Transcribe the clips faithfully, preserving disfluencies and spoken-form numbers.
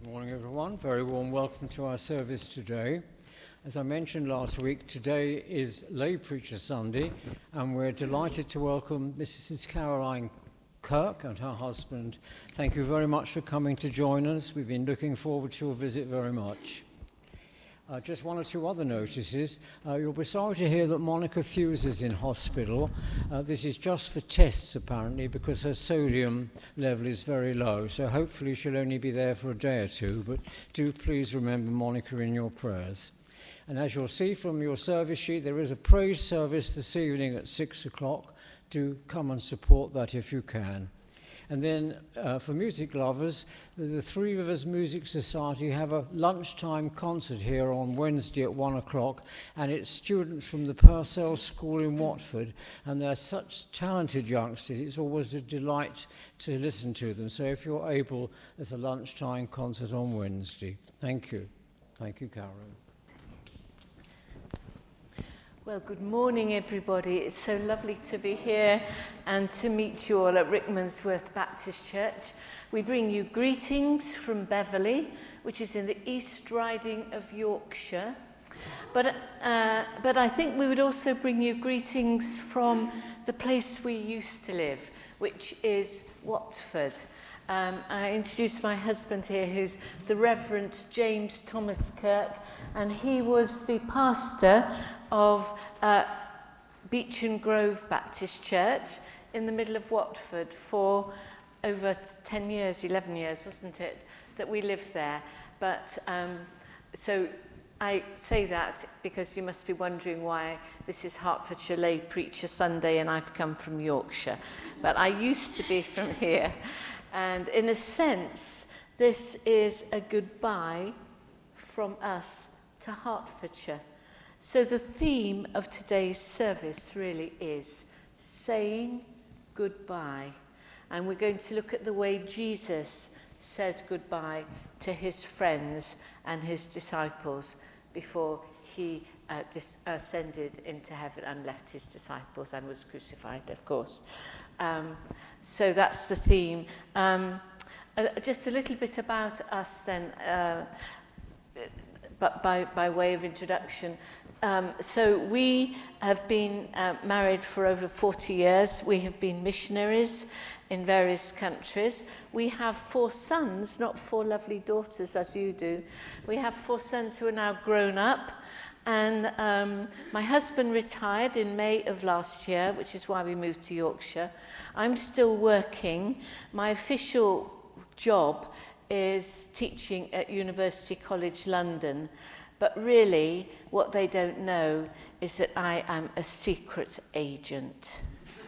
Good morning, everyone. Very warm welcome to our service today. As I mentioned last week, today is Lay Preacher Sunday, and we're delighted to welcome Missus Caroline Kirk and her husband. Thank you very much for coming to join us. We've been looking forward to your visit very much. Uh, just one or two other notices. Uh, you'll be sorry to hear that Monica Fuse is in hospital. Uh, this is just for tests, apparently, because her sodium level is very low. So hopefully she'll only be there for a day or two. But do please remember Monica in your prayers. And as you'll see from your service sheet, there is a praise service this evening at six o'clock. Do come and support that if you can. And then uh, for music lovers, the, the Three Rivers Music Society have a lunchtime concert here on Wednesday at one o'clock, and it's students from the Purcell School in Watford, and they're such talented youngsters. It's always a delight to listen to them. So if you're able, there's a lunchtime concert on Wednesday. Thank you. Thank you, Karen. Well, good morning, everybody. It's so lovely to be here and to meet you all at Rickmansworth Baptist Church. We bring you greetings from Beverley, which is in the East Riding of Yorkshire. But, uh, but I think we would also bring you greetings from the place we used to live, which is Watford. Um, I introduced my husband here, who's the Reverend James Thomas Kirk, and he was the pastor of uh, Beecham Grove Baptist Church in the middle of Watford for over ten years, eleven years, wasn't it, that we lived there. But um, so I say that because you must be wondering why this is Hertfordshire Lay Preacher Sunday and I've come from Yorkshire. But I used to be from here. And in a sense, this is a goodbye from us to Hertfordshire. So the theme of today's service really is saying goodbye. And we're going to look at the way Jesus said goodbye to his friends and his disciples before he uh, dis- ascended into heaven and left his disciples and was crucified, of course. Um, so that's the theme. Um, uh, just a little bit about us then, uh, but by, by way of introduction. Um, so we have been uh, married for over forty years. We have been missionaries in various countries. We have four sons, not four lovely daughters as you do. We have four sons who are now grown up. And um, my husband retired in May of last year, which is why we moved to Yorkshire. I'm still working. My official job is teaching at University College London. But really, what they don't know is that I am a secret agent.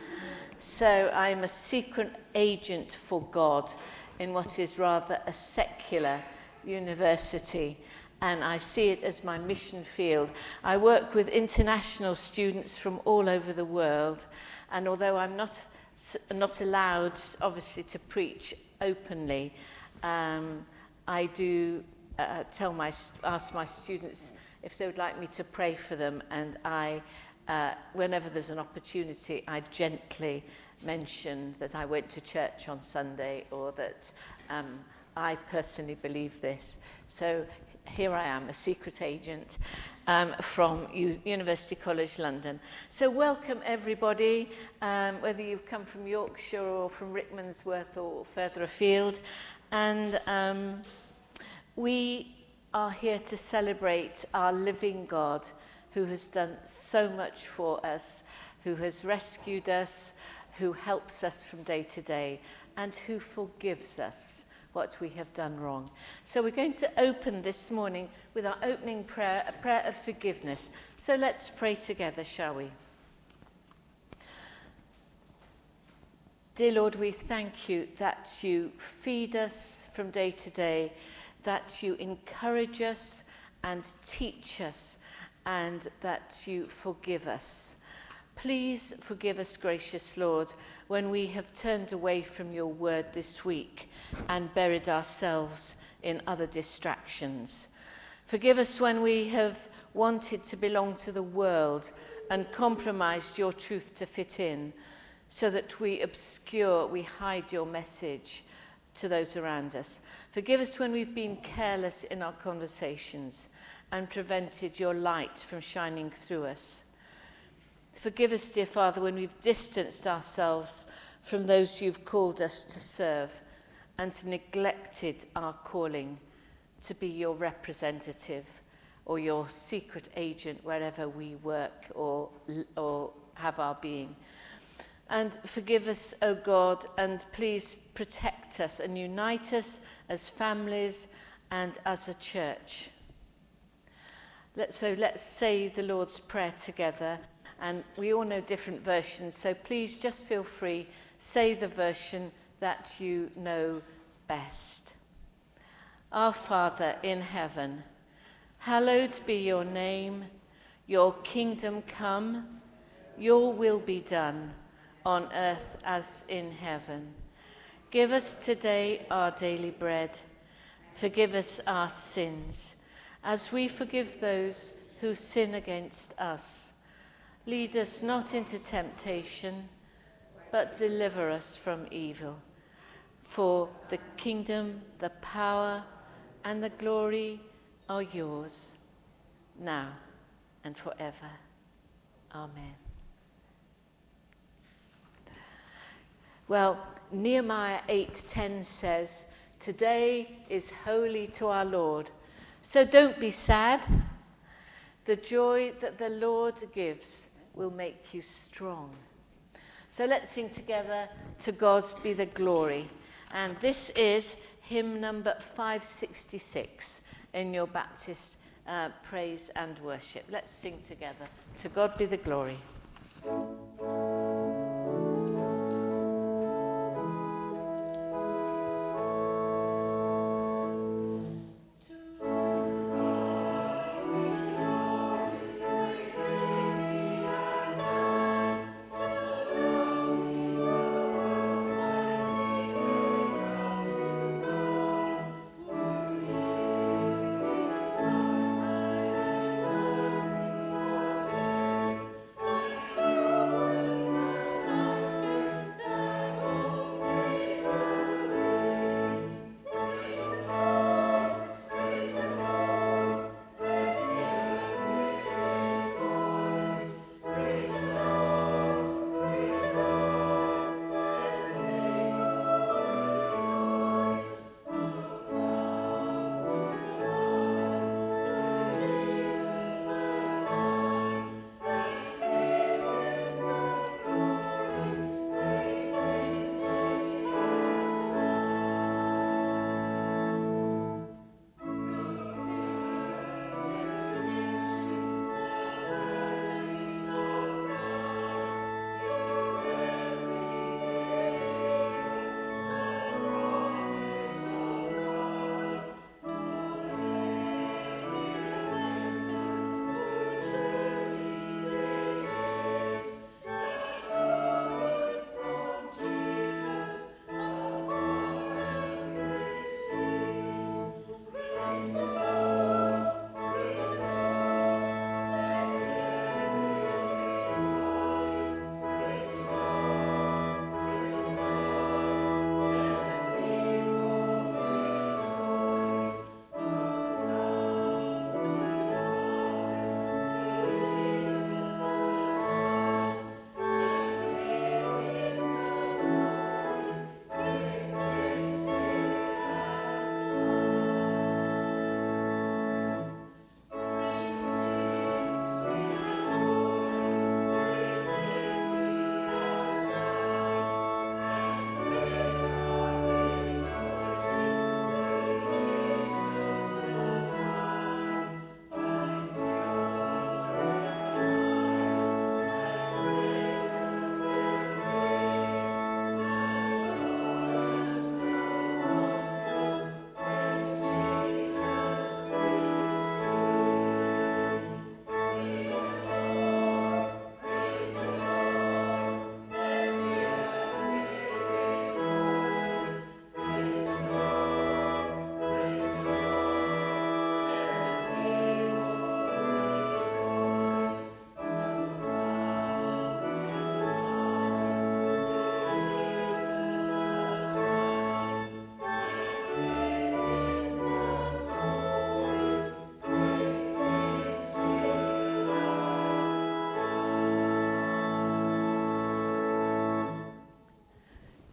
So I'm a secret agent for God in what is rather a secular university. And I see it as my mission field. I work with international students from all over the world. And although I'm not, not allowed, obviously, to preach openly, um, I do Uh, tell my, ask my students if they would like me to pray for them, and I, uh, whenever there's an opportunity, I gently mention that I went to church on Sunday or that um, I personally believe this. So here I am, a secret agent um, from U- University College London. So welcome everybody, um, whether you've come from Yorkshire or from Rickmansworth or further afield. And um, we are here to celebrate our living God who has done so much for us, who has rescued us, who helps us from day to day, and who forgives us what we have done wrong. So we're going to open this morning with our opening prayer, a prayer of forgiveness. So let's pray together, shall we? Dear Lord, we thank you that you feed us from day to day, that you encourage us and teach us, and that you forgive us. Please forgive us, gracious Lord, when we have turned away from your word this week and buried ourselves in other distractions. Forgive us when we have wanted to belong to the world and compromised your truth to fit in, so that we obscure, we hide your message to those around us. Forgive us when we've been careless in our conversations and prevented your light from shining through us. Forgive us, dear Father, when we've distanced ourselves from those you've called us to serve and neglected our calling to be your representative or your secret agent wherever we work or, or have our being. And forgive us, O God, and please protect us and unite us as families and as a church. Let, so let's say the Lord's Prayer together. And we all know different versions, so please just feel free, say the version that you know best. Our Father in heaven, hallowed be your name. Your kingdom come, your will be done on earth as in heaven. Give us today our daily bread. Forgive us our sins, as we forgive those who sin against us. Lead us not into temptation, but deliver us from evil. For the kingdom, the power, and the glory are yours, now and forever. Amen. Well, Nehemiah eight ten says, today is holy to our Lord, so don't be sad. The joy that the Lord gives will make you strong. So let's sing together, To God Be the Glory. And this is hymn number five sixty-six in your Baptist uh, praise and worship. Let's sing together, To God Be the Glory. Oh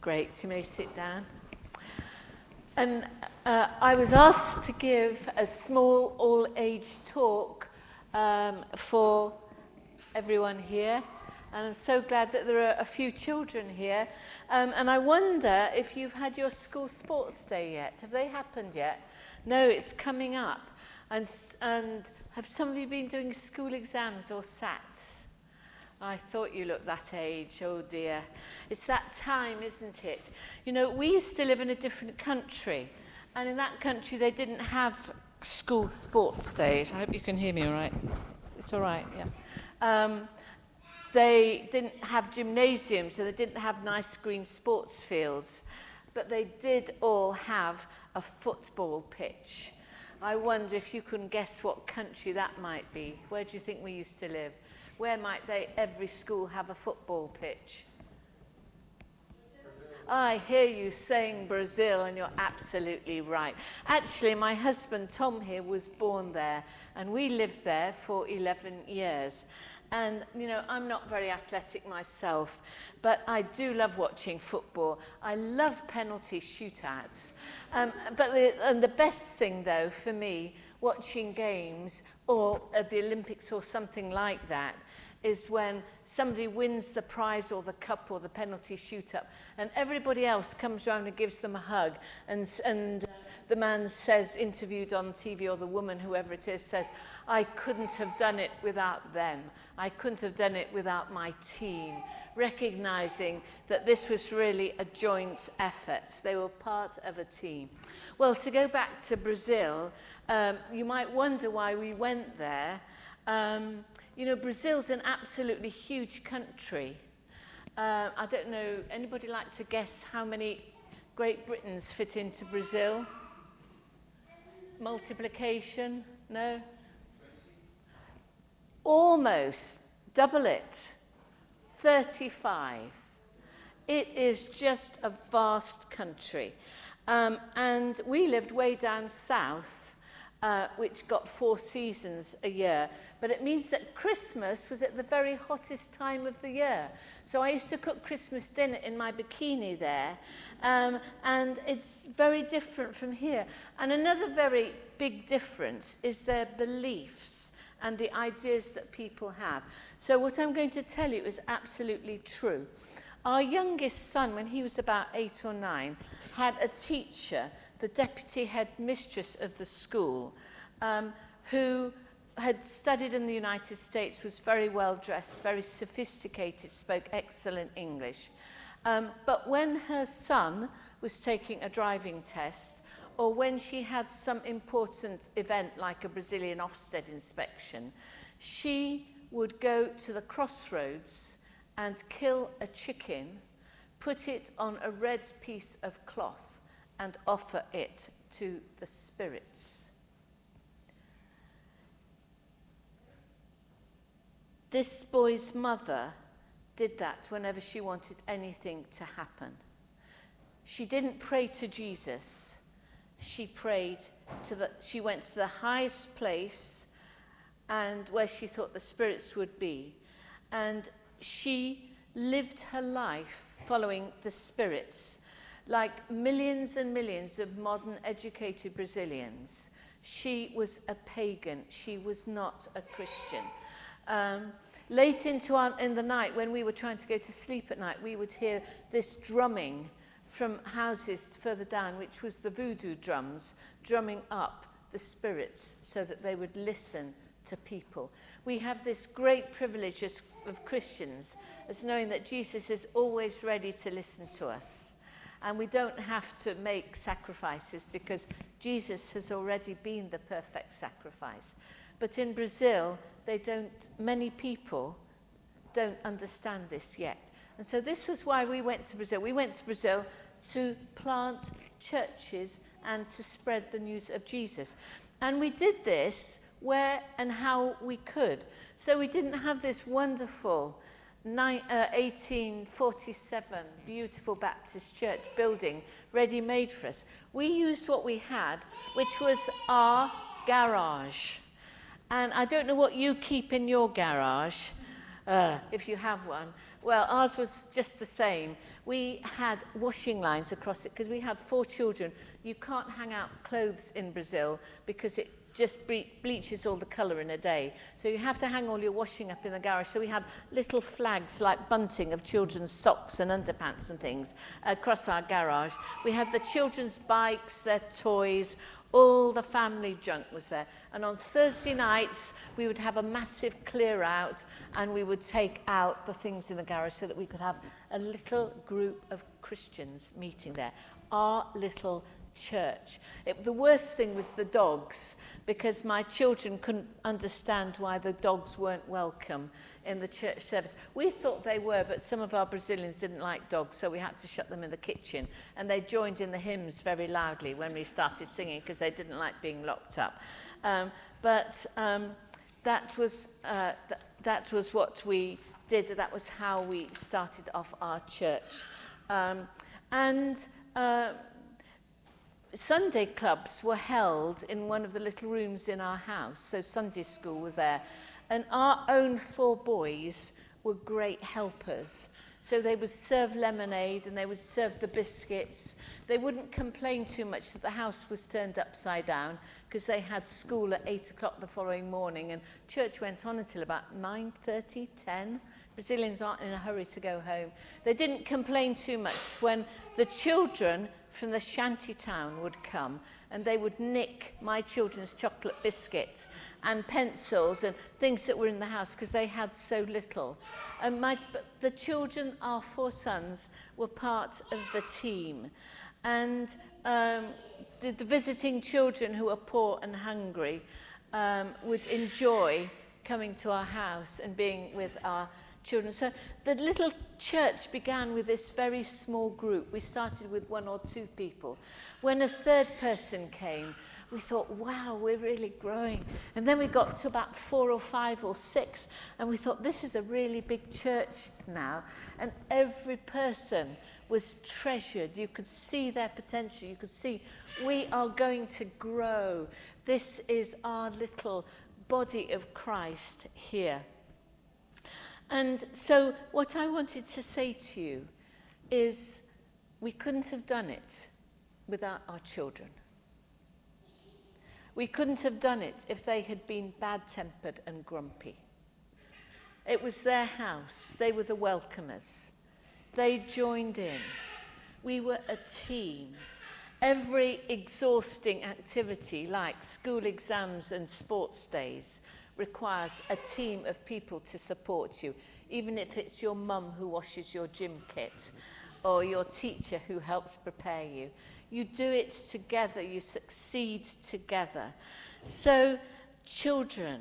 Great, you may sit down. And uh, I was asked to give a small all-age talk um, for everyone here. And I'm so glad that there are a few children here. Um, and I wonder if you've had your school sports day yet. Have they happened yet? No, it's coming up. And, and have some of you been doing school exams or SATs? I thought you looked that age, oh dear. It's that time, isn't it? You know, we used to live in a different country, and in that country they didn't have school sports days. I hope you can hear me all right. It's all right, yeah. Um, they didn't have gymnasiums, so they didn't have nice green sports fields, but they did all have a football pitch. I wonder if you can guess what country that might be. Where do you think we used to live? Where might they, every school have a football pitch? I hear you saying Brazil, and you're absolutely right. Actually, my husband Tom here was born there, and we lived there for eleven years. And, you know, I'm not very athletic myself, but I do love watching football. I love penalty shootouts. Um, but the, and the best thing, though, for me, watching games or at the Olympics or something like that, is when somebody wins the prize or the cup or the penalty shoot-up, and everybody else comes around and gives them a hug, and, and uh, the man says, interviewed on T V, or the woman, whoever it is, says, I couldn't have done it without them. I couldn't have done it without my team, recognizing that this was really a joint effort. They were part of a team. Well, to go back to Brazil, um, you might wonder why we went there. Um, You know, Brazil's an absolutely huge country. Uh, I don't know, anybody like to guess how many Great Britons fit into Brazil? Multiplication? No? Almost double it. thirty-five. It is just a vast country. Um, and we lived way down south, Uh, which got four seasons a year. But it means that Christmas was at the very hottest time of the year. So I used to cook Christmas dinner in my bikini there. Um, and it's very different from here. And another very big difference is their beliefs and the ideas that people have. So what I'm going to tell you is absolutely true. Our youngest son, when he was about eight or nine, had a teacher, the deputy head mistress of the school, um, who had studied in the United States, was very well dressed, very sophisticated, spoke excellent English. Um, but when her son was taking a driving test, or when she had some important event like a Brazilian Ofsted inspection, she would go to the crossroads and kill a chicken, put it on a red piece of cloth, and offer it to the spirits. This boy's mother did that whenever she wanted anything to happen. She didn't pray to Jesus. She prayed to the, she went to the highest place and where she thought the spirits would be. And she lived her life following the spirits. Like millions and millions of modern educated Brazilians, she was a pagan. She was not a Christian. Um, late into our, in the night, when we were trying to go to sleep at night, we would hear this drumming from houses further down, which was the voodoo drums, drumming up the spirits so that they would listen to people. We have this great privilege as, of Christians, as knowing that Jesus is always ready to listen to us. And we don't have to make sacrifices because Jesus has already been the perfect sacrifice. But in Brazil, they don't, many people don't understand this yet. And so this was why we went to Brazil. We went to Brazil to plant churches and to spread the news of Jesus. And we did this where and how we could. So we didn't have this wonderful eighteen forty-seven beautiful Baptist church building ready-made for us. We used what we had, which was our garage. And I don't know what you keep in your garage, uh, if you have one, Well, ours was just the same. We had washing lines across it because we had four children. You can't hang out clothes in Brazil because it just ble bleaches all the colour in a day. So you have to hang all your washing up in the garage. So we had little flags like bunting of children's socks and underpants and things across our garage. We had the children's bikes, their toys, all the family junk was there. And on Thursday nights, we would have a massive clear out and we would take out the things in the garage so that we could have a little group of Christians meeting there. Our little church. It, the worst thing was the dogs, because my children couldn't understand why the dogs weren't welcome in the church service. We thought they were, but some of our Brazilians didn't like dogs, so we had to shut them in the kitchen. And they joined in the hymns very loudly when we started singing because they didn't like being locked up. Um, but um, that was uh, th that was what we did. That was how we started off our church. Um, and uh, Sunday clubs were held in one of the little rooms in our house, so Sunday school was there. And our own four boys were great helpers. So they would serve lemonade and they would serve the biscuits. They wouldn't complain too much that the house was turned upside down because they had school at eight o'clock the following morning and church went on until about nine thirty, ten. Brazilians aren't in a hurry to go home. They didn't complain too much when the children from the shanty town would come and they would nick my children's chocolate biscuits and pencils and things that were in the house because they had so little. And my, the children, our four sons, were part of the team. And um, the, the visiting children who were poor and hungry um, would enjoy coming to our house and being with our children. So the little church began with this very small group. We started with one or two people. When a third person came, we thought, wow, we're really growing. And then we got to about four or five or six, and we thought, this is a really big church now. And every person was treasured. You could see their potential. You could see, we are going to grow. This is our little body of Christ here. And so what I wanted to say to you is we couldn't have done it without our children. We couldn't have done it if they had been bad-tempered and grumpy. It was their house. They were the welcomers. They joined in. We were a team. Every exhausting activity like school exams and sports days requires a team of people to support you, even if it's your mum who washes your gym kit or your teacher who helps prepare you. You do it together, you succeed together. So, children,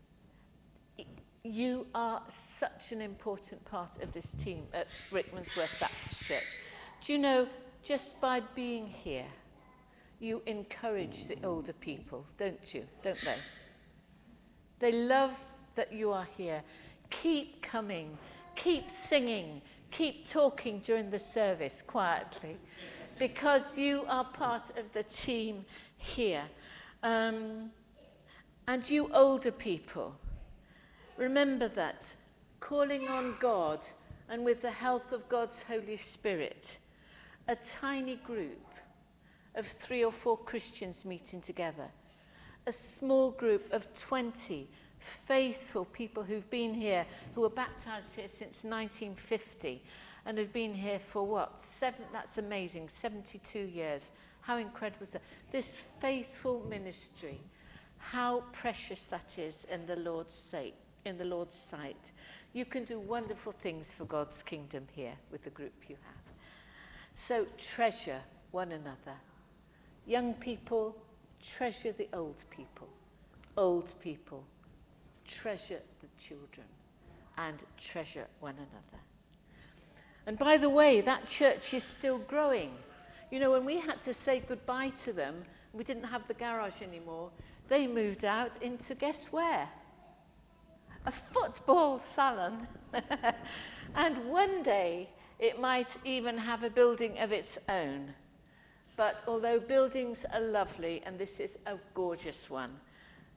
you are such an important part of this team at Rickmansworth Baptist Church. Do you know, just by being here, you encourage the older people, don't you? Don't they? They love that you are here. Keep coming, keep singing, keep talking during the service quietly, because you are part of the team here. Um, and you older people, remember that calling on God and with the help of God's Holy Spirit, a tiny group of three or four Christians meeting together, a small group of twenty faithful people who've been here, who were baptized here since nineteen fifty and have been here for what? Seven, that's amazing, seventy-two years. How incredible is that? This faithful ministry, how precious that is in the Lord's sake, in the Lord's sight. You can do wonderful things for God's kingdom here with the group you have. So treasure one another. Young people, treasure the old people. Old people, treasure the children and treasure one another. And by the way, that church is still growing. You know, when we had to say goodbye to them, we didn't have the garage anymore, they moved out into, guess where? A football salon. And one day, it might even have a building of its own. But although buildings are lovely, and this is a gorgeous one,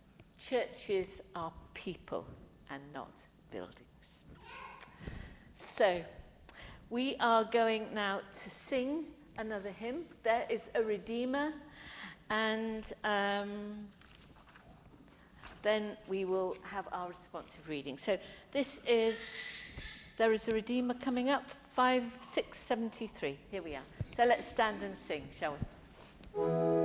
churches are people and not buildings. So, we are going now to sing another hymn. There is a Redeemer, and um, then we will have our responsive reading. So this is, There is a Redeemer coming up, five, six, seventy-three. Here we are. So let's stand and sing, shall we?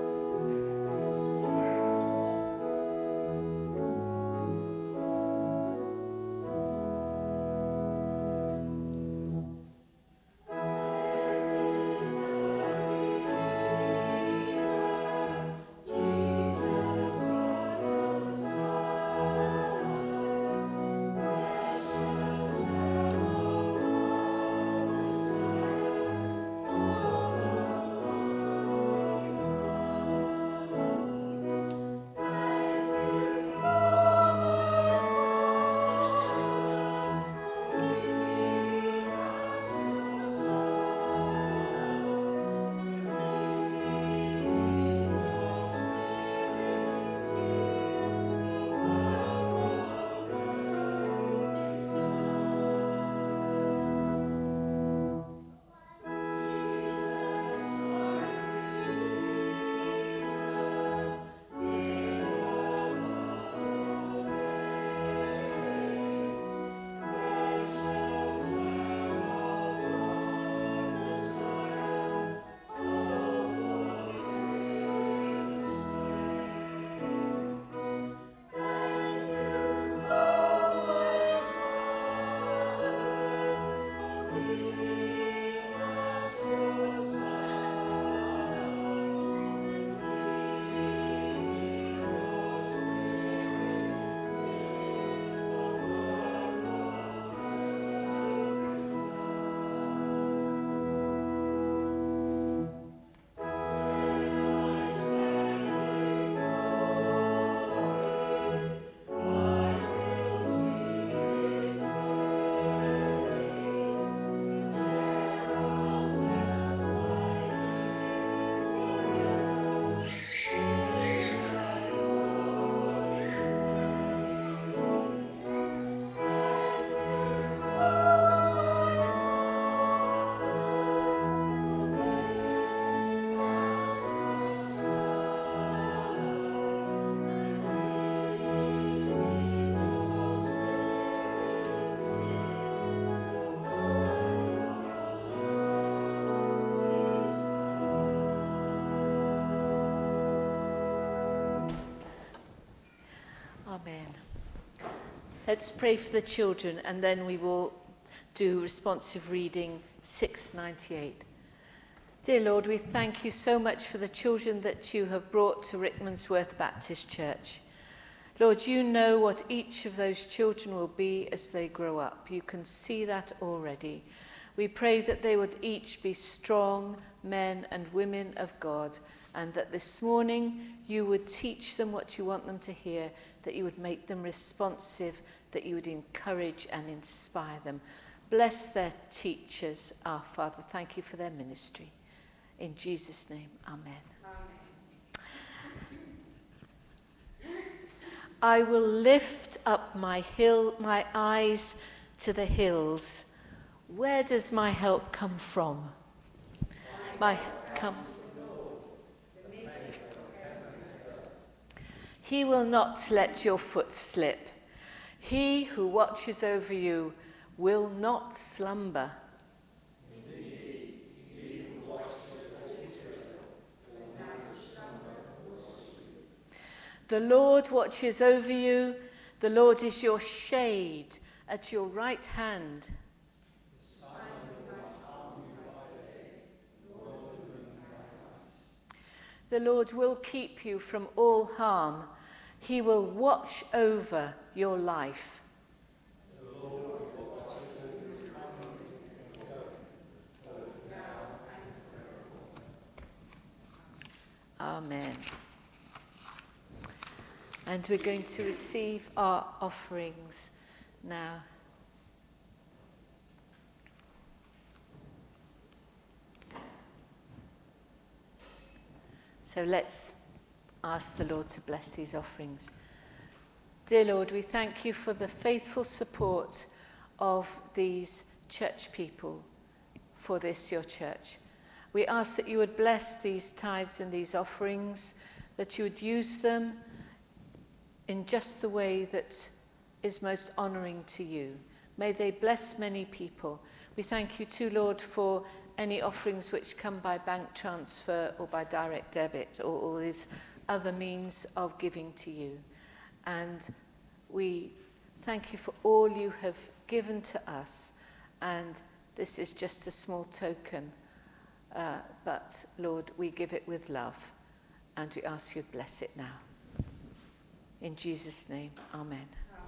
Amen. Let's pray for the children, and then we will do responsive reading six ninety-eight. Dear Lord, we thank you so much for the children that you have brought to Rickmansworth Baptist Church. Lord, you know what each of those children will be as they grow up. You can see that already. We pray that they would each be strong men and women of God, and that this morning you would teach them what you want them to hear, that you would make them responsive, that you would encourage and inspire them. Bless their teachers, our Father. Thank you for their ministry. In Jesus' name, amen. Amen. I will lift up my hill, my eyes to the hills. Where does my help come from? My come. He will not let your foot slip. He who watches over you will not slumber. Indeed, he who watches over Israel will not slumber or sleep. The Lord watches over you. The Lord is your shade at your right hand. The sun will not harm you by day, nor the moon by night. The Lord will keep you from all harm. He will watch over your life. The Lord will watch over you coming and going, both now and forevermore. Amen. And we're going to receive our offerings now. So let's ask the Lord to bless these offerings. Dear Lord, we thank you for the faithful support of these church people for this, your church. We ask that you would bless these tithes and these offerings, that you would use them in just the way that is most honouring to you. May they bless many people. We thank you too, Lord, for any offerings which come by bank transfer or by direct debit or all these other means of giving to you. And we thank you for all you have given to us. And this is just a small token. Uh, but, Lord, we give it with love. And we ask you to bless it now. In Jesus' name, amen.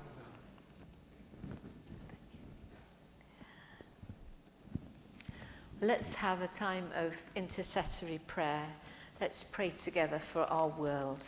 Let's have a time of intercessory prayer. Let's pray together for our world.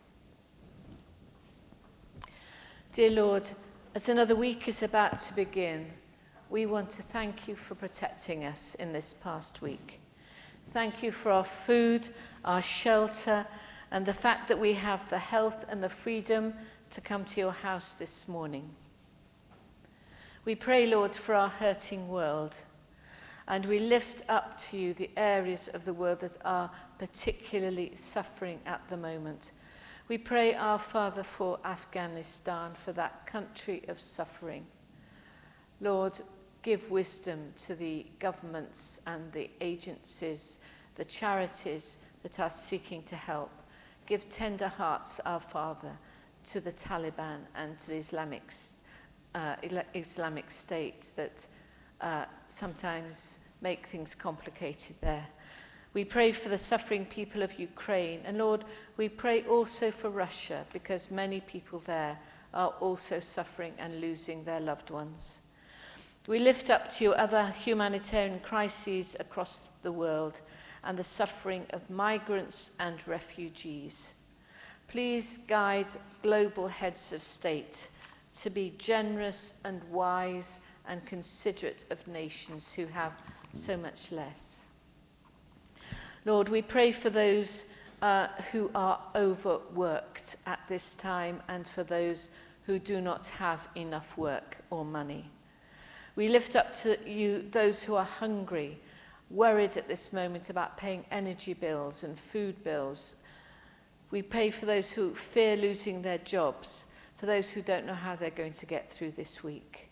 Dear Lord, as another week is about to begin, we want to thank you for protecting us in this past week. Thank you for our food, our shelter, and the fact that we have the health and the freedom to come to your house this morning. We pray, Lord, for our hurting world. And we lift up to you the areas of the world that are particularly suffering at the moment. We pray, our Father, for Afghanistan, for that country of suffering. Lord, give wisdom to the governments and the agencies, the charities that are seeking to help. Give tender hearts, our Father, to the Taliban and to the Islamic, uh, Islamic State that Uh, sometimes make things complicated there. We pray for the suffering people of Ukraine. And Lord, we pray also for Russia, because many people there are also suffering and losing their loved ones. We lift up to you other humanitarian crises across the world and the suffering of migrants and refugees. Please guide global heads of state to be generous and wise and considerate of nations who have so much less. Lord, we pray for those uh, who are overworked at this time and for those who do not have enough work or money. We lift up to you those who are hungry, worried at this moment about paying energy bills and food bills. We pray for those who fear losing their jobs, for those who don't know how they're going to get through this week.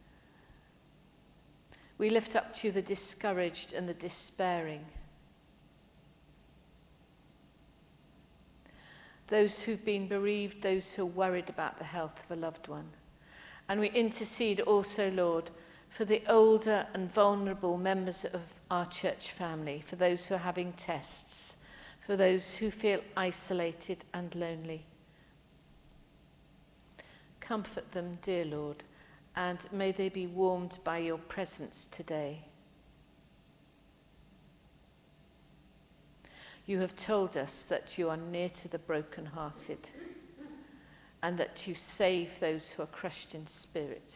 We lift up to you the discouraged and the despairing. Those who've been bereaved, those who are worried about the health of a loved one. And we intercede also, Lord, for the older and vulnerable members of our church family, for those who are having tests, for those who feel isolated and lonely. Comfort them, dear Lord, and may they be warmed by your presence today. You have told us that you are near to the brokenhearted and that you save those who are crushed in spirit.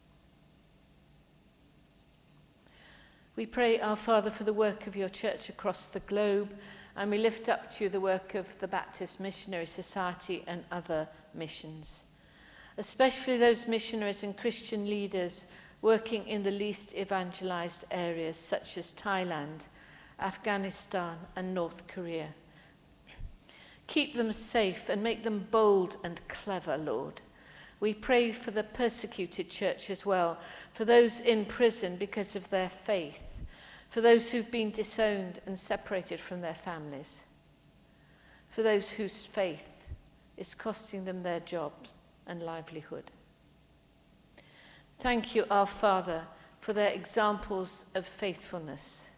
We pray, our Father, for the work of your church across the globe, and we lift up to you the work of the Baptist Missionary Society and other missions, especially those missionaries and Christian leaders working in the least evangelized areas such as Thailand, Afghanistan and North Korea. Keep them safe and make them bold and clever, Lord. We pray for the persecuted church as well, for those in prison because of their faith, for those who've been disowned and separated from their families, for those whose faith is costing them their jobs and livelihood. Thank you, our Father, for their examples of faithfulness.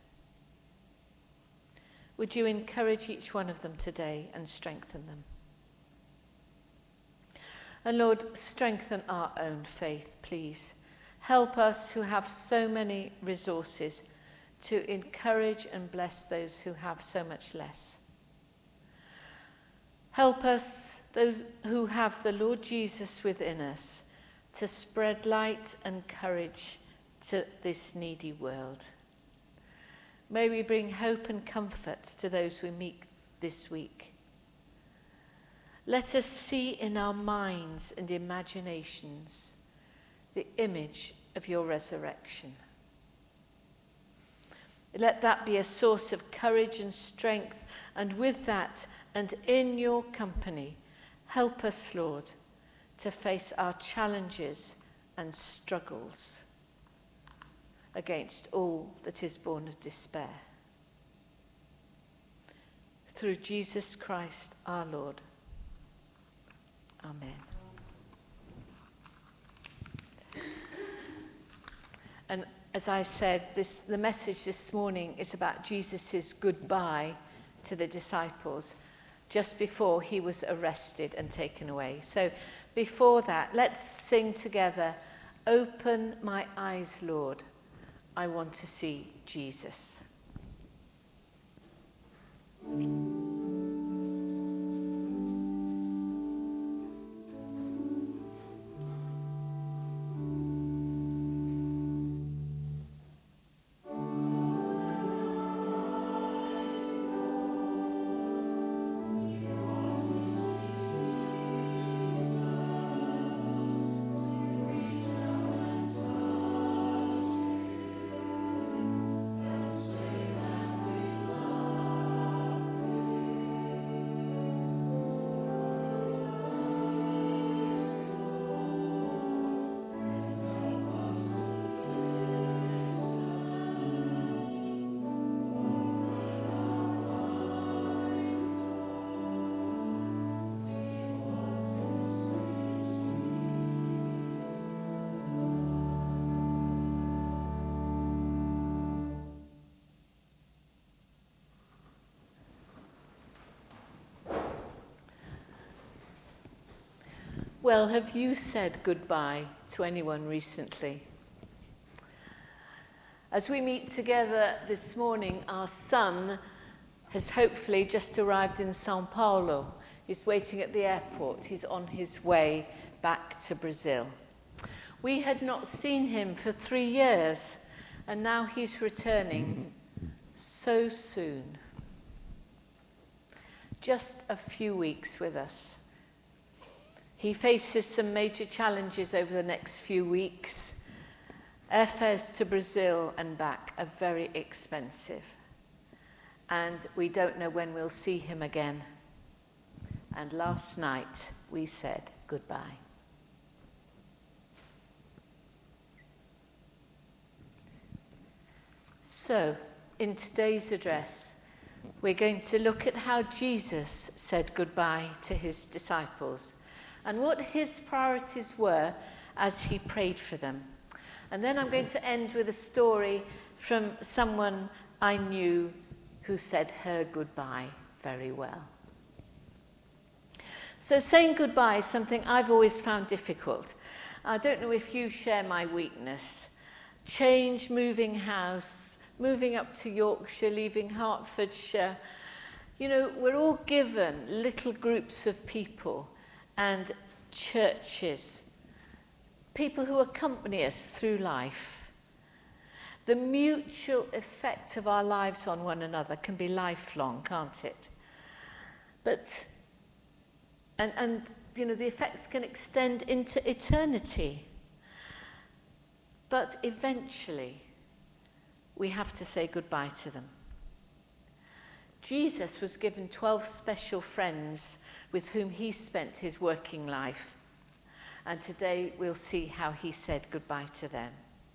Would you encourage each one of them today and strengthen them? And Lord, strengthen our own faith, please. Help us who have so many resources to encourage and bless those who have so much less. Help us, those who have the Lord Jesus within us, to spread light and courage to this needy world. May we bring hope and comfort to those we meet this week. Let us see in our minds and imaginations the image of your resurrection. Let that be a source of courage and strength, and with that and in your company, help us, Lord, to face our challenges and struggles against all that is born of despair. Through Jesus Christ our Lord. Amen. And as I said, this, the message this morning is about Jesus' goodbye to the disciples just before he was arrested and taken away. So before that, let's sing together, "Open my eyes, Lord, I want to see Jesus." Well, have you said goodbye to anyone recently? As we meet together this morning, our son has hopefully just arrived in São Paulo. He's waiting at the airport. He's on his way back to Brazil. We had not seen him for three years, and now he's returning so soon. Just a few weeks with us. He faces some major challenges over the next few weeks. Airfares to Brazil and back are very expensive. And we don't know when we'll see him again. And last night we said goodbye. So, in today's address, we're going to look at how Jesus said goodbye to his disciples and what his priorities were as he prayed for them. And then I'm going to end with a story from someone I knew who said her goodbye very well. So saying goodbye is something I've always found difficult. I don't know if you share my weakness. Change, moving house, moving up to Yorkshire, leaving Hertfordshire. You know, we're all given little groups of people and churches, people who accompany us through life. The mutual effect of our lives on one another can be lifelong, can't it? But, and, and you know, the effects can extend into eternity. But eventually, we have to say goodbye to them. Jesus was given twelve special friends with whom he spent his working life. And today we'll see how he said goodbye to them.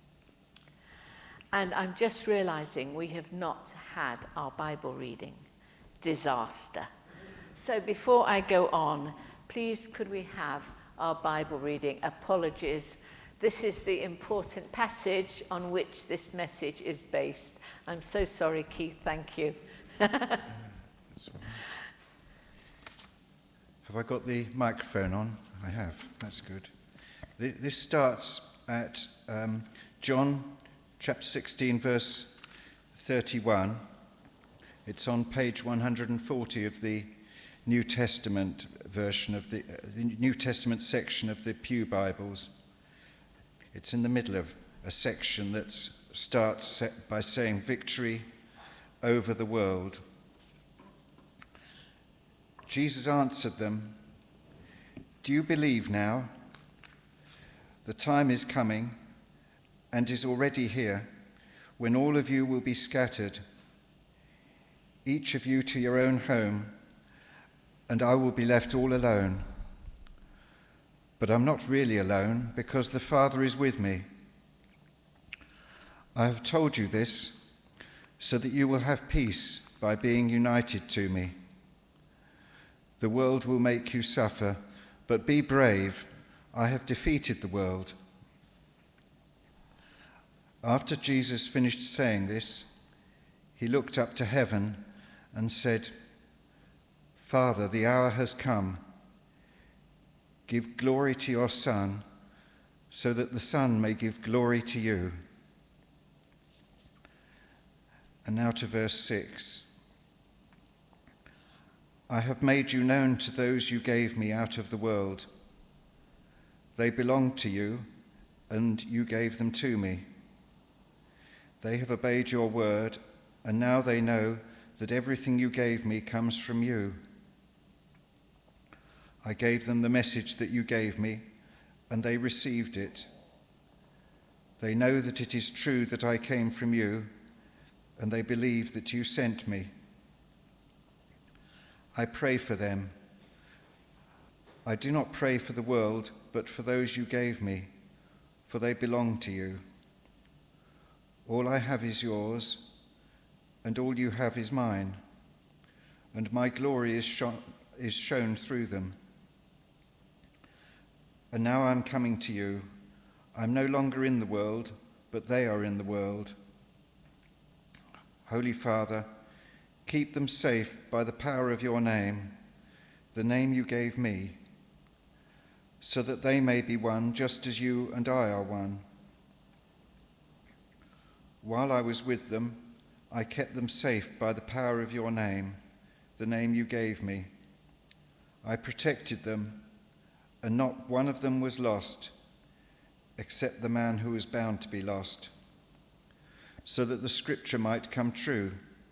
And I'm just realizing we have not had our Bible reading. Disaster. So before I go on, please could we have our Bible reading? Apologies. This is the important passage on which this message is based. I'm so sorry, Keith. Thank you. That's all right. Have I got the microphone on? I have. That's good. This starts at um, John chapter sixteen, verse thirty-one. It's on page one hundred forty of the New Testament version of the, uh, the New Testament section of the Pew Bibles. It's in the middle of a section that starts by saying victory over the world. Jesus answered them, "Do you believe now? The time is coming and is already here when all of you will be scattered, each of you to your own home, and I will be left all alone. But I'm not really alone, because the Father is with me. I have told you this so that you will have peace by being united to me. The world will make you suffer, but be brave. I have defeated the world. After Jesus finished saying this, he looked up to heaven and said, Father, the hour has come. Give glory to your Son, so that the Son may give glory to you. And now to verse six. I have made you known to those you gave me out of the world. They belonged to you, and you gave them to me. They have obeyed your word, and now they know that everything you gave me comes from you. I gave them the message that you gave me, and they received it. They know that it is true that I came from you, and they believe that you sent me. I pray for them. I do not pray for the world, but for those you gave me, for they belong to you. All I have is yours, and all you have is mine, and my glory is shown, is shown through them. And now I am coming to you. I am no longer in the world, but they are in the world. Holy Father, keep them safe by the power of your name, the name you gave me, so that they may be one just as you and I are one. While I was with them, I kept them safe by the power of your name, the name you gave me. I protected them, and not one of them was lost, except the man who was bound to be lost, so that the scripture might come true.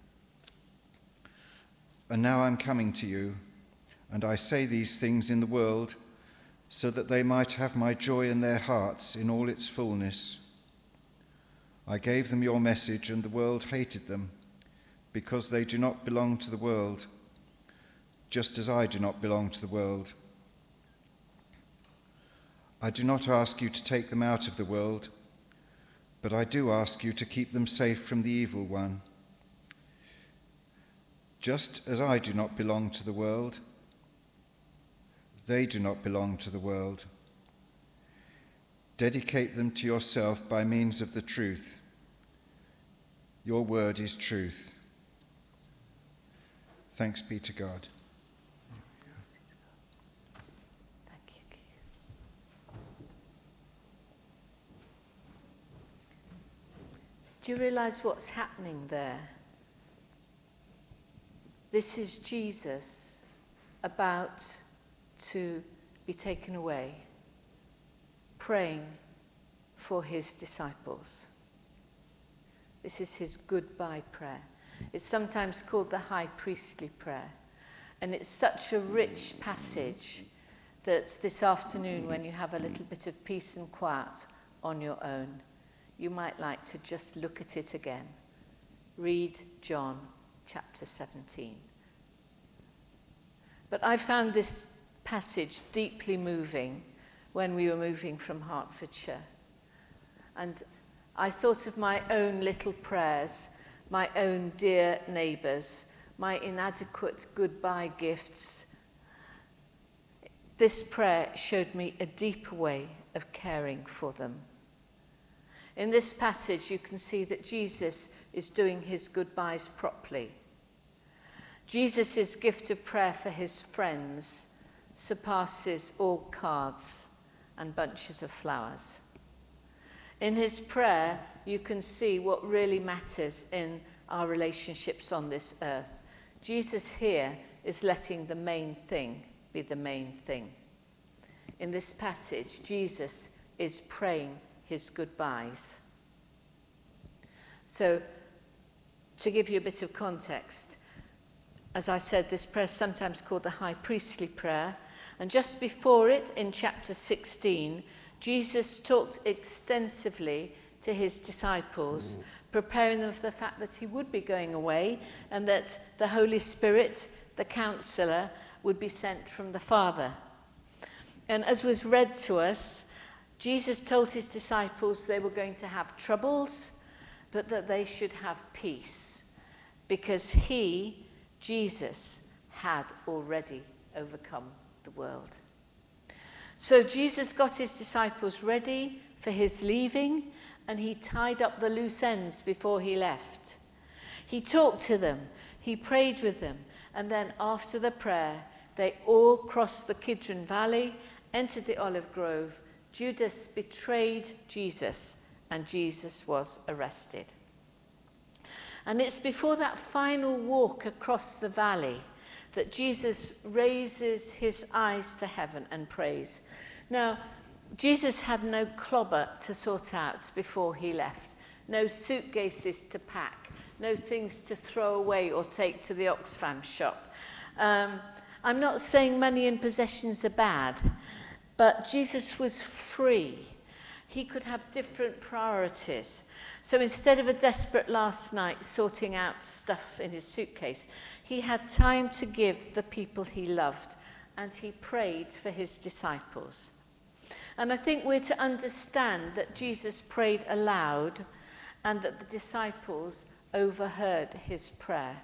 And now I'm coming to you, and I say these things in the world, so that they might have my joy in their hearts in all its fullness. I gave them your message, and the world hated them, because they do not belong to the world, just as I do not belong to the world. I do not ask you to take them out of the world, but I do ask you to keep them safe from the evil one. Just as I do not belong to the world, they do not belong to the world. Dedicate them to yourself by means of the truth. Your word is truth. Thanks be to God. Thank you, Keith. Do you realize what's happening there? This is Jesus about to be taken away, praying for his disciples. This is his goodbye prayer. It's sometimes called the high priestly prayer. And it's such a rich passage that this afternoon, when you have a little bit of peace and quiet on your own, you might like to just look at it again. Read John chapter seventeen. But I found this passage deeply moving when we were moving from Hertfordshire. And I thought of my own little prayers, my own dear neighbours, my inadequate goodbye gifts. This prayer showed me a deeper way of caring for them. In this passage, you can see that Jesus is doing his goodbyes properly. Jesus' gift of prayer for his friends surpasses all cards and bunches of flowers. In his prayer, you can see what really matters in our relationships on this earth. Jesus here is letting the main thing be the main thing. In this passage, Jesus is praying his goodbyes. So, to give you a bit of context, as I said, this prayer is sometimes called the high priestly prayer. And just before it, in chapter sixteen, Jesus talked extensively to his disciples preparing them for the fact that he would be going away and that the Holy Spirit, the Counselor, would be sent from the Father. And as was read to us, Jesus told his disciples they were going to have troubles, but that they should have peace, because he, Jesus, had already overcome the world. So Jesus got his disciples ready for his leaving, and he tied up the loose ends before he left. He talked to them, he prayed with them, and then after the prayer, they all crossed the Kidron Valley, entered the olive grove. Judas betrayed Jesus, and Jesus was arrested. And it's before that final walk across the valley that Jesus raises his eyes to heaven and prays. Now, Jesus had no clobber to sort out before he left, no suitcases to pack, no things to throw away or take to the Oxfam shop. Um, I'm not saying money and possessions are bad, but Jesus was free. He could have different priorities. So instead of a desperate last night sorting out stuff in his suitcase, he had time to give the people he loved, and he prayed for his disciples. And I think we're to understand that Jesus prayed aloud and that the disciples overheard his prayer.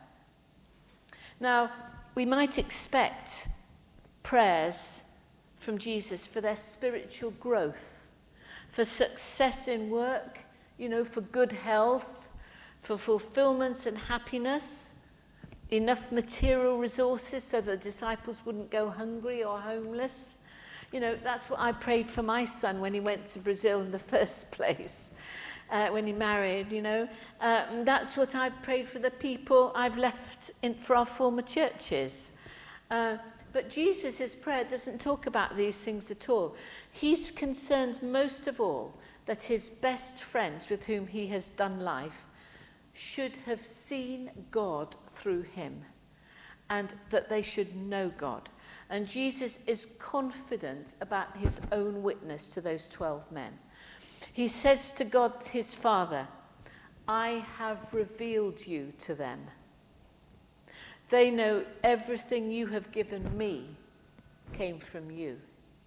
Now, we might expect prayers from Jesus for their spiritual growth, for success in work, you know, for good health, for fulfillment and happiness, enough material resources so that the disciples wouldn't go hungry or homeless. You know, that's what I prayed for my son when he went to Brazil in the first place, uh, when he married, you know. Uh, and that's what I prayed for the people I've left in, for our former churches. Uh, but Jesus' prayer doesn't talk about these things at all. He's concerned most of all that his best friends with whom he has done life should have seen God through him, and that they should know God. And Jesus is confident about his own witness to those twelve men. He says to God, his Father, I have revealed you to them. They know everything you have given me came from you.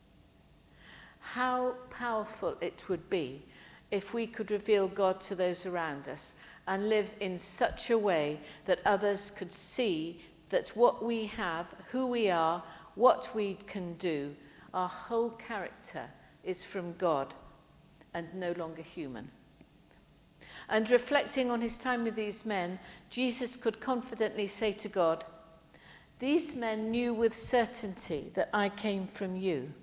How powerful it would be if we could reveal God to those around us and live in such a way that others could see that what we have, who we are, what we can do, our whole character is from God and no longer human. And reflecting on his time with these men, Jesus could confidently say to God, these men knew with certainty that I came from you.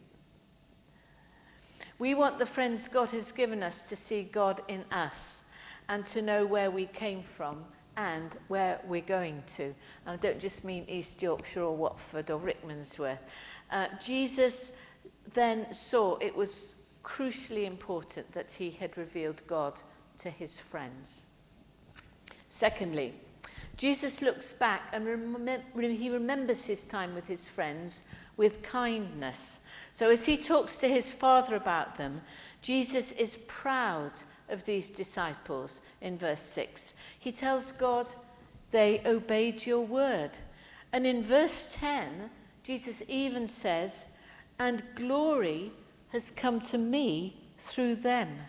We want the friends God has given us to see God in us and to know where we came from and where we're going to. And I don't just mean East Yorkshire or Watford or Rickmansworth. Uh, Jesus then saw it was crucially important that he had revealed God to his friends. Secondly, Jesus looks back and rem- he remembers his time with his friends with kindness. So as he talks to his Father about them, Jesus is proud of these disciples in verse six. He tells God, they obeyed your word. And in verse ten, Jesus even says, and glory has come to me through them.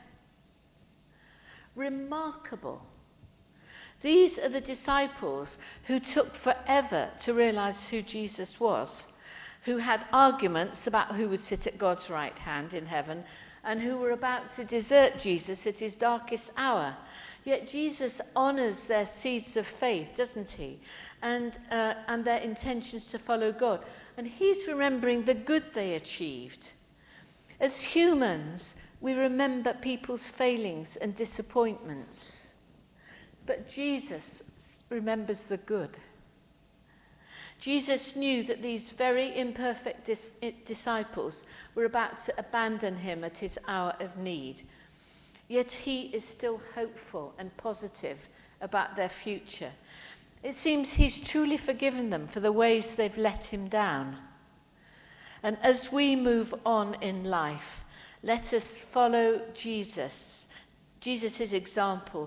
Remarkable. These are the disciples who took forever to realize who Jesus was, who had arguments about who would sit at God's right hand in heaven, and who were about to desert Jesus at his darkest hour. Yet Jesus honors their seeds of faith, doesn't he? And, uh, and their intentions to follow God. And he's remembering the good they achieved. As humans, we remember people's failings and disappointments. But Jesus remembers the good. Jesus knew that these very imperfect dis- disciples were about to abandon him at his hour of need. Yet he is still hopeful and positive about their future. It seems he's truly forgiven them for the ways they've let him down. And as we move on in life, let us follow Jesus, Jesus' example,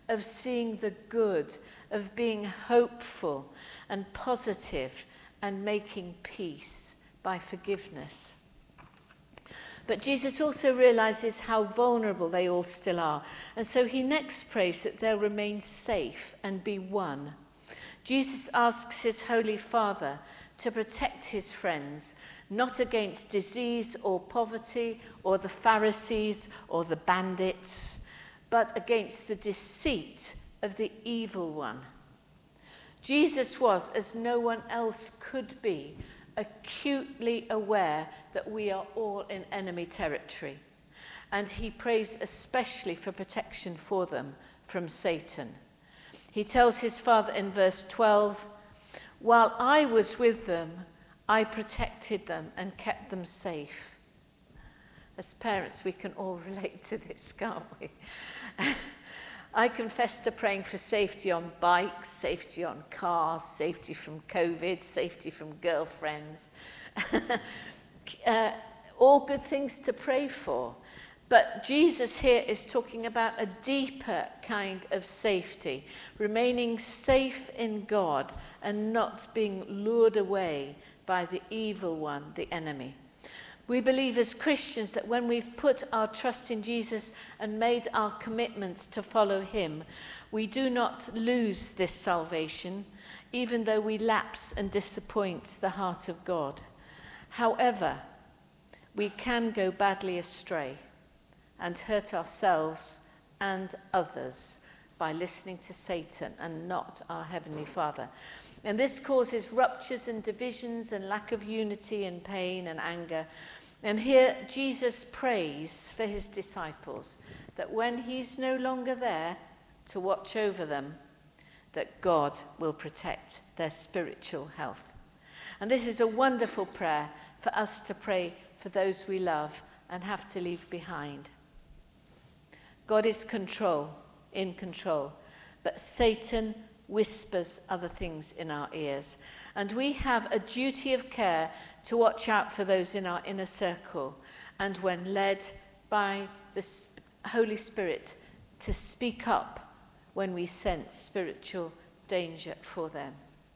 of seeing the good, of being hopeful and positive and making peace by forgiveness. But Jesus also realizes how vulnerable they all still are. And so he next prays that they'll remain safe and be one. Jesus asks his Holy Father to protect his friends, not against disease or poverty or the Pharisees or the bandits, but against the deceit of the evil one. Jesus was, as no one else could be, acutely aware that we are all in enemy territory, and he prays especially for protection for them from Satan. He tells his Father in verse twelve, "While I was with them, I protected them and kept them safe." As parents, we can all relate to this, can't we? I confess to praying for safety on bikes, safety on cars, safety from COVID, safety from girlfriends. uh, all good things to pray for. But Jesus here is talking about a deeper kind of safety, remaining safe in God and not being lured away by the evil one, the enemy. We believe as Christians that when we've put our trust in Jesus and made our commitments to follow him, we do not lose this salvation, even though we lapse and disappoint the heart of God. However, we can go badly astray and hurt ourselves and others by listening to Satan and not our Heavenly Father. And this causes ruptures and divisions and lack of unity and pain and anger. And here Jesus prays for his disciples that when he's no longer there to watch over them, that God will protect their spiritual health. And this is a wonderful prayer for us to pray for those we love and have to leave behind. God is control, in control, but Satan whispers other things in our ears. And we have a duty of care to watch out for those in our inner circle, and when led by the Holy Spirit, to speak up when we sense spiritual danger for them.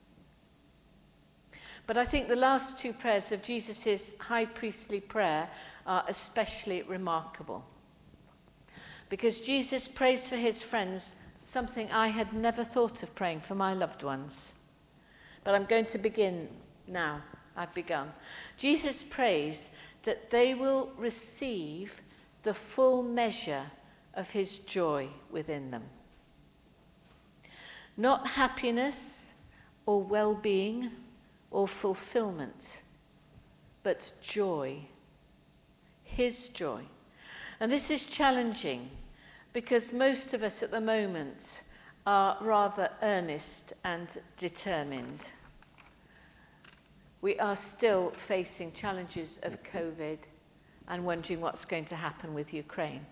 But I think the last two prayers of Jesus' high priestly prayer are especially remarkable, because Jesus prays for his friends something I had never thought of praying for my loved ones. But I'm going to begin now. I've begun. Jesus prays that they will receive the full measure of his joy within them. Not happiness or well-being or fulfillment, but joy. His joy. And this is challenging because most of us at the moment are rather earnest and determined. We are still facing challenges of COVID and wondering what's going to happen with Ukraine.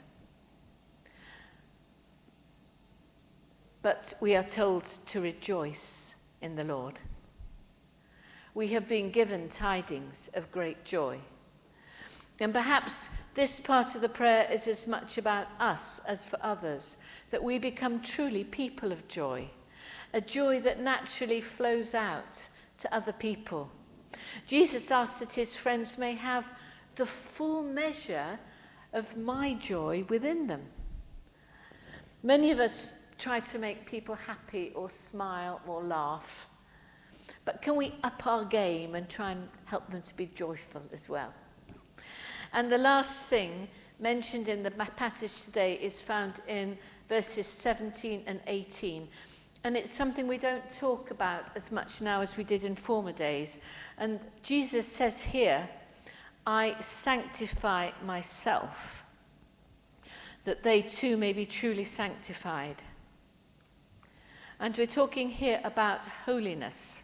But we are told to rejoice in the Lord. We have been given tidings of great joy. And perhaps this part of the prayer is as much about us as for others, that we become truly people of joy, a joy that naturally flows out to other people. Jesus asks that his friends may have the full measure of my joy within them. Many of us try to make people happy or smile or laugh, but can we up our game and try and help them to be joyful as well? And the last thing mentioned in the passage today is found in verses seventeen and eighteen. And it's something we don't talk about as much now as we did in former days. And Jesus says here, I sanctify myself, that they too may be truly sanctified. And we're talking here about holiness.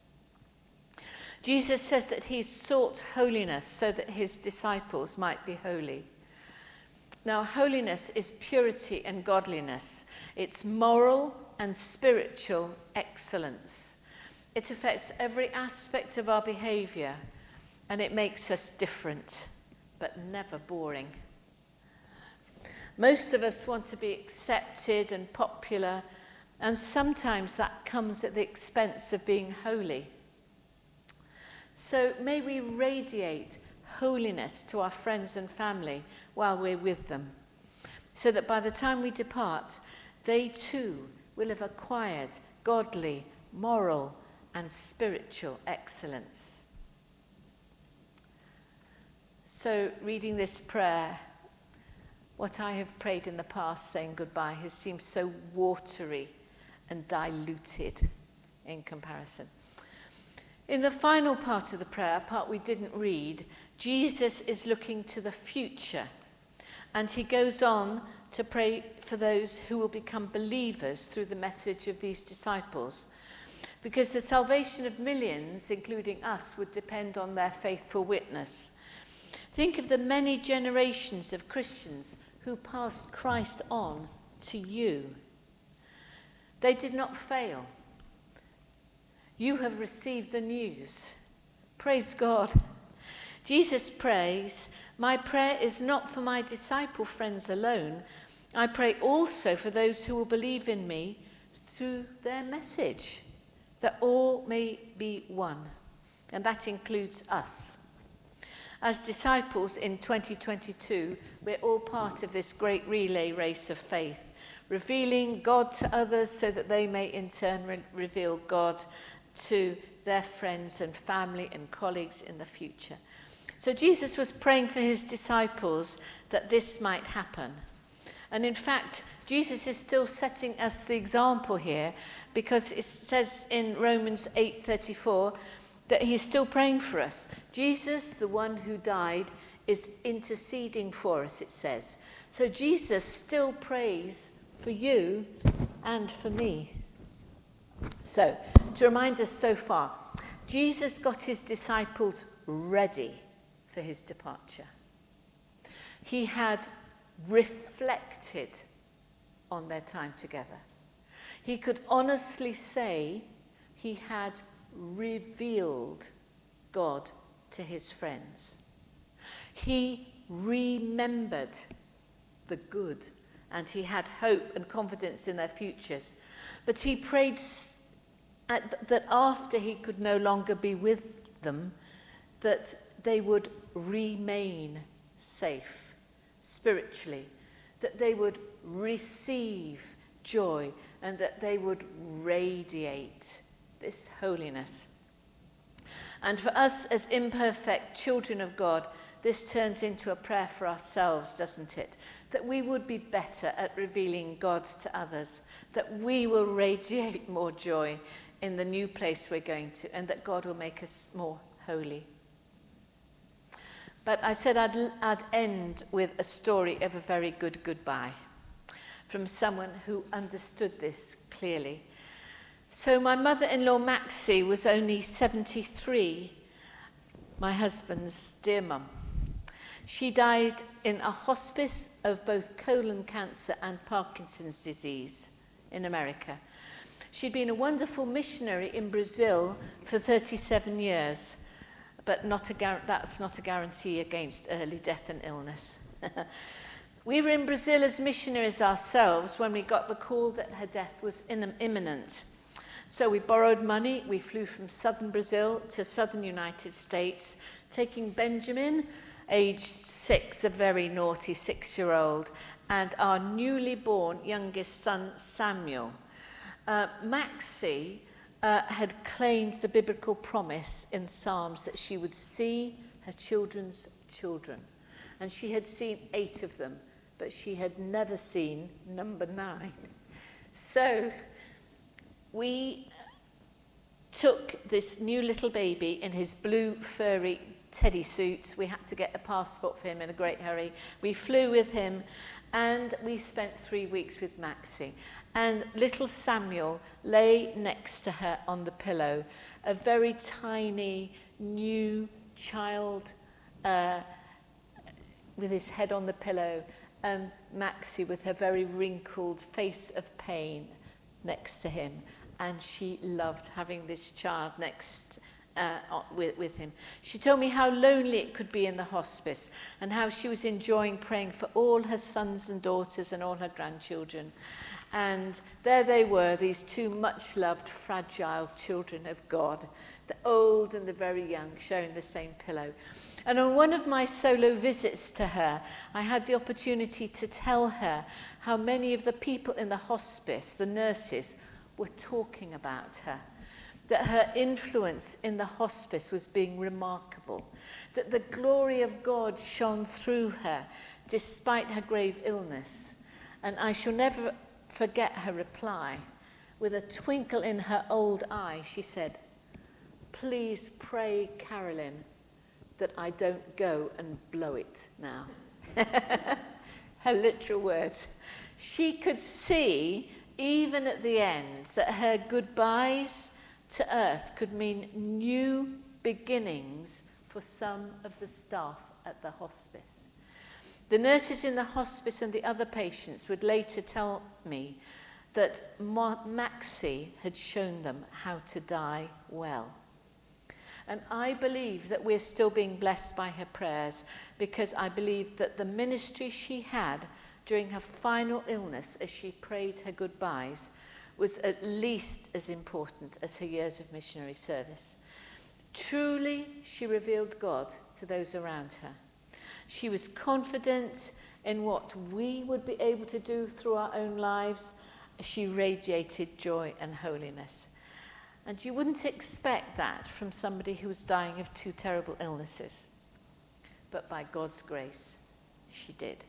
Jesus says that he sought holiness so that his disciples might be holy. Now, holiness is purity and godliness. It's moral and spiritual excellence. It affects every aspect of our behavior, and it makes us different, but never boring. Most of us want to be accepted and popular, and sometimes that comes at the expense of being holy. So may we radiate holiness to our friends and family while we're with them, so that by the time we depart, they too will have acquired godly, moral, and spiritual excellence. So, reading this prayer, what I have prayed in the past, saying goodbye, has seemed so watery and diluted in comparison. In the final part of the prayer, a part we didn't read, Jesus is looking to the future, and he goes on to pray for those who will become believers through the message of these disciples, because the salvation of millions, including us, would depend on their faithful witness. Think of the many generations of Christians who passed Christ on to you. They did not fail. You have received the news. Praise God. Jesus prays, "My prayer is not for my disciple friends alone. I pray also for those who will believe in me through their message, that all may be one." And that includes us. As disciples in twenty twenty-two, we're all part of this great relay race of faith, revealing God to others so that they may in turn re- reveal God to their friends and family and colleagues in the future. So Jesus was praying for his disciples that this might happen. And in fact, Jesus is still setting us the example here, because it says in Romans eight thirty-four that he's still praying for us. Jesus, the one who died, is interceding for us, it says. So Jesus still prays for you and for me. So, to remind us so far, Jesus got his disciples ready for his departure. He had reflected on their time together. He could honestly say he had revealed God to his friends. He remembered the good, and he had hope and confidence in their futures. But he prayed at, that after he could no longer be with them, that they would remain safe spiritually, that they would receive joy, and that they would radiate this holiness. And for us as imperfect children of God, this turns into a prayer for ourselves, doesn't it? That we would be better at revealing God to others, that we will radiate more joy in the new place we're going to, and that God will make us more holy. But I said I'd, I'd end with a story of a very good goodbye from someone who understood this clearly. So my mother-in-law Maxie was only seventy-three, my husband's dear mum. She died in a hospice of both colon cancer and Parkinson's disease in America. She'd been a wonderful missionary in Brazil for thirty-seven years, but not a gar- that's not a guarantee against early death and illness. We were in Brazil as missionaries ourselves when we got the call that her death was in- imminent. So we borrowed money, we flew from southern Brazil to southern United States, taking Benjamin, aged six, a very naughty six-year-old, and our newly born youngest son, Samuel. Uh, Maxie uh, had claimed the biblical promise in Psalms that she would see her children's children. And she had seen eight of them, but she had never seen number nine. So we took this new little baby in his blue furry teddy suit. We had to get a passport for him in a great hurry. We flew with him, and we spent three weeks with Maxie. And little Samuel lay next to her on the pillow, a very tiny new child uh, with his head on the pillow, and Maxie with her very wrinkled face of pain next to him. And she loved having this child next uh, with, with him. She told me how lonely it could be in the hospice and how she was enjoying praying for all her sons and daughters and all her grandchildren. And there they were, these two much-loved, fragile children of God, the old and the very young, sharing the same pillow. And on one of my solo visits to her, I had the opportunity to tell her how many of the people in the hospice, the nurses, were talking about her, that her influence in the hospice was being remarkable, that the glory of God shone through her despite her grave illness. And I shall never forget her reply. With a twinkle in her old eye, she said, "Please pray, Carolyn, that I don't go and blow it now." Her literal words. She could see, even at the end, that her goodbyes to earth could mean new beginnings for some of the staff at the hospice. The nurses in the hospice and the other patients would later tell me that Ma- Maxie had shown them how to die well. And I believe that we're still being blessed by her prayers, because I believe that the ministry she had during her final illness as she prayed her goodbyes was at least as important as her years of missionary service. Truly, she revealed God to those around her. She was confident in what we would be able to do through our own lives. She radiated joy and holiness. And you wouldn't expect that from somebody who was dying of two terrible illnesses. But by God's grace, she did.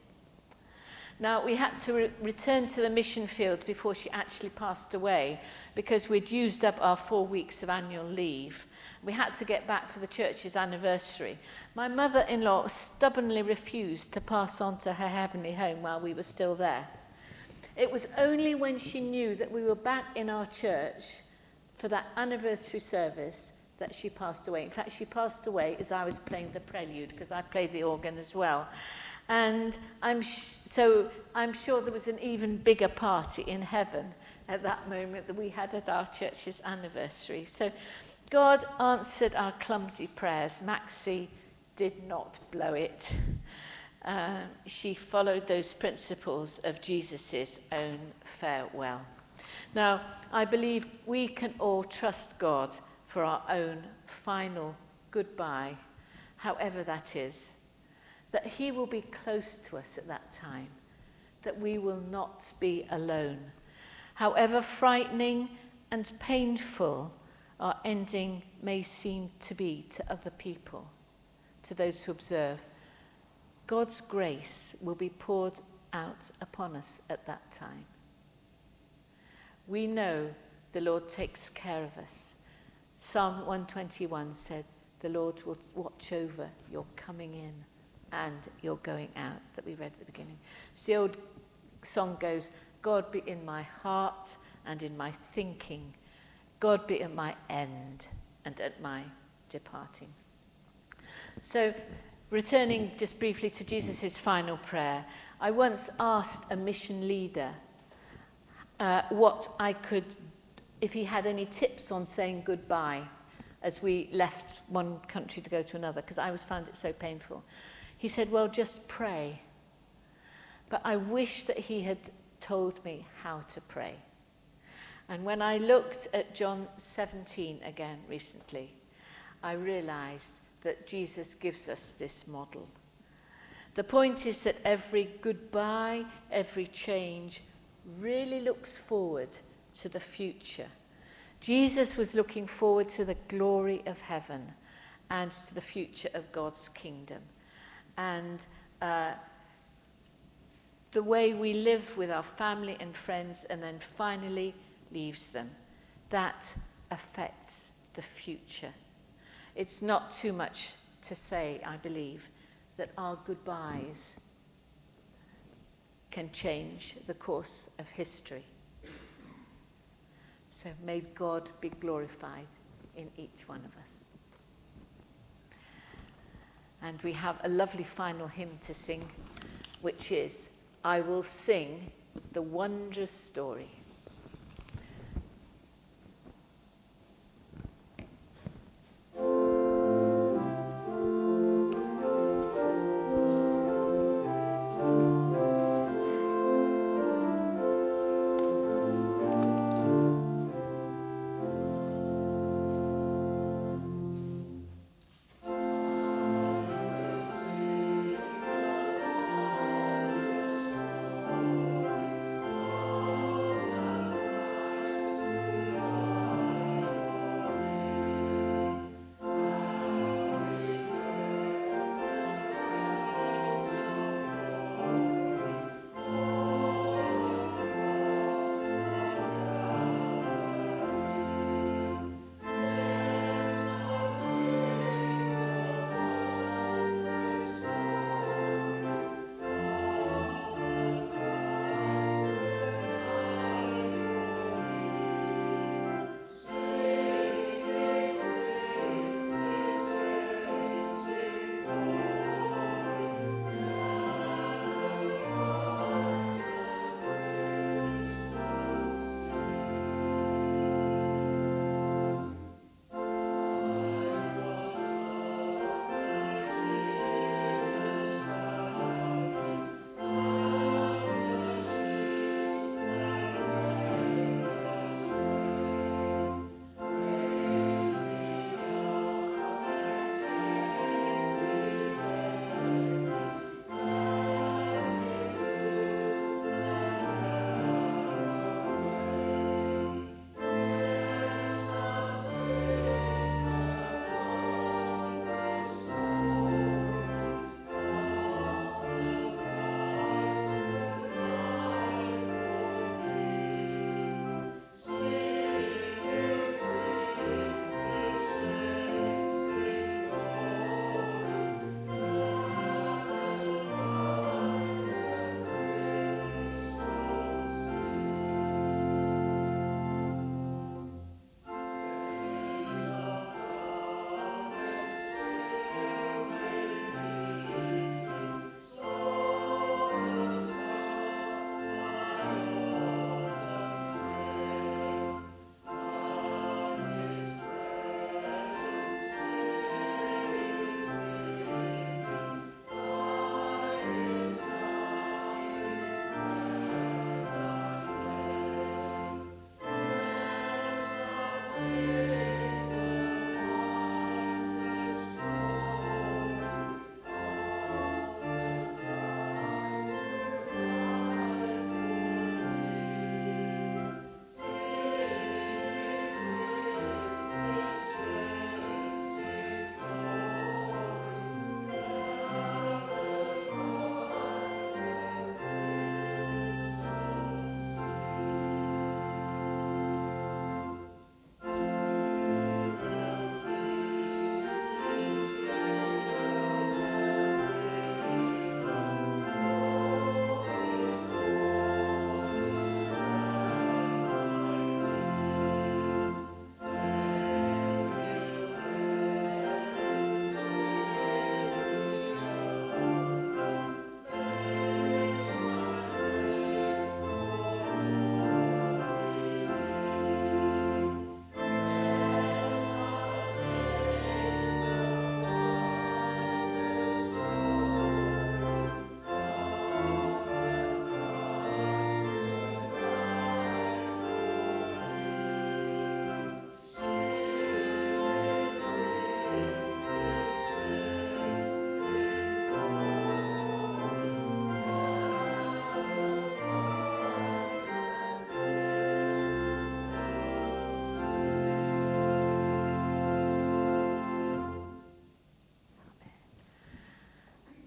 Now, we had to re- return to the mission field before she actually passed away, because we'd used up our four weeks of annual leave. We had to get back for the church's anniversary. My mother-in-law stubbornly refused to pass on to her heavenly home while we were still there. It was only when she knew that we were back in our church for that anniversary service that she passed away. In fact, she passed away as I was playing the prelude, because I played the organ as well. And I'm sh- so I'm sure there was an even bigger party in heaven at that moment that we had at our church's anniversary. So God answered our clumsy prayers. Maxie did not blow it. Uh, she followed those principles of Jesus' own farewell. Now, I believe we can all trust God for our own final goodbye, however that is, that he will be close to us at that time, that we will not be alone. However frightening and painful our ending may seem to be to other people, to those who observe, God's grace will be poured out upon us at that time. We know the Lord takes care of us. Psalm one twenty-one said, "The Lord will watch over your coming in and your going out," that we read at the beginning. So the old song goes, "God be in my heart and in my thinking. God be at my end and at my departing." So, returning just briefly to Jesus' final prayer, I once asked a mission leader uh, what I could, if he had any tips on saying goodbye as we left one country to go to another, because I always found it so painful. He said, "Well, just pray." But I wish that he had told me how to pray. And when I looked at John seventeen again recently, I realized that Jesus gives us this model. The point is that every goodbye, every change really looks forward to the future. Jesus was looking forward to the glory of heaven and to the future of God's kingdom. And uh, the way we live with our family and friends and then finally leaves them, that affects the future. It's not too much to say, I believe, that our goodbyes can change the course of history. So may God be glorified in each one of us. And we have a lovely final hymn to sing, which is, "I Will Sing the Wondrous Story."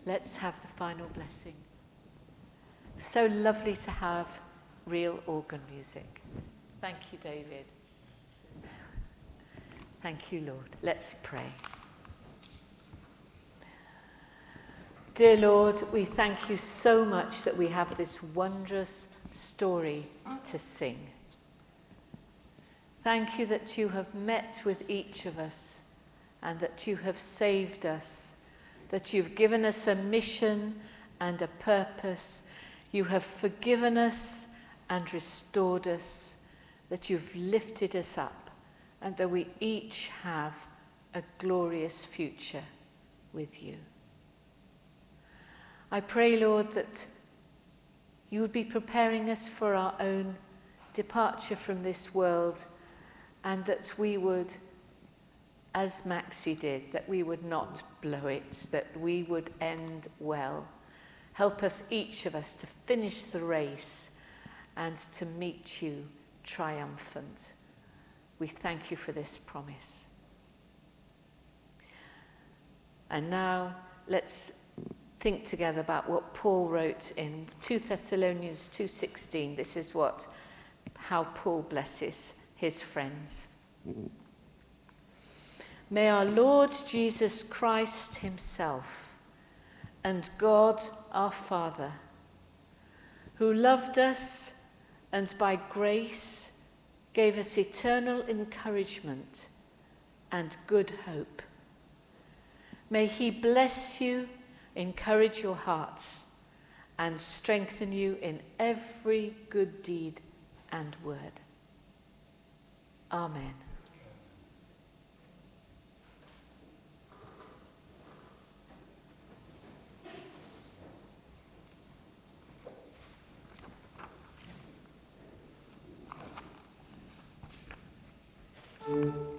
let's have the final blessing. So lovely to have real organ music. Thank you, David. Thank you, Lord. Let's pray. Dear Lord, we thank you so much that we have this wondrous story to sing. Thank you that you have met with each of us and that you have saved us, that you've given us a mission and a purpose. You have forgiven us and restored us, that you've lifted us up, and that we each have a glorious future with you. I pray, Lord, that you would be preparing us for our own departure from this world, and that we would, as Maxi did, that we would not blow it, that we would end well. Help us, each of us, to finish the race and to meet you triumphant. We thank you for this promise. And now let's think together about what Paul wrote in Second Thessalonians two sixteen. This is what, how Paul blesses his friends. May our Lord Jesus Christ himself and God our Father, who loved us and by grace gave us eternal encouragement and good hope, may he bless you, encourage your hearts, and strengthen you in every good deed and word. Amen. Mm-hmm.